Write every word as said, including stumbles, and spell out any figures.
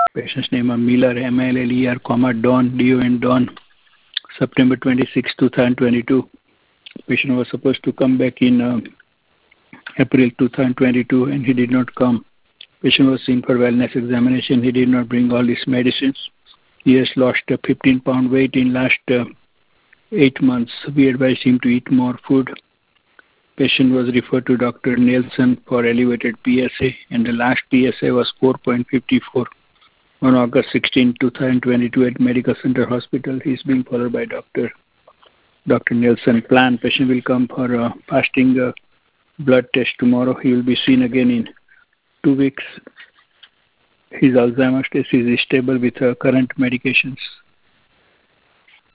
Patient's name is Miller, M L L E R, comma, Don, D O N, Don, September twenty-sixth, twenty twenty-two. Patient was supposed to come back in uh, April twenty twenty-two and he did not come. Patient was seen for wellness examination. He did not bring all his medicines. He has lost uh, fifteen pound weight in last uh, eight months. We advised him to eat more food. Patient was referred to Doctor Nielsen for elevated P S A and the last P S A was four point five four on August sixteenth, twenty twenty-two at Medical Center Hospital. He is being followed by Doctor Doctor Nielsen. Plan patient will come for a fasting uh, blood test tomorrow. He will be seen again in two weeks. His Alzheimer's test is stable with uh, current medications.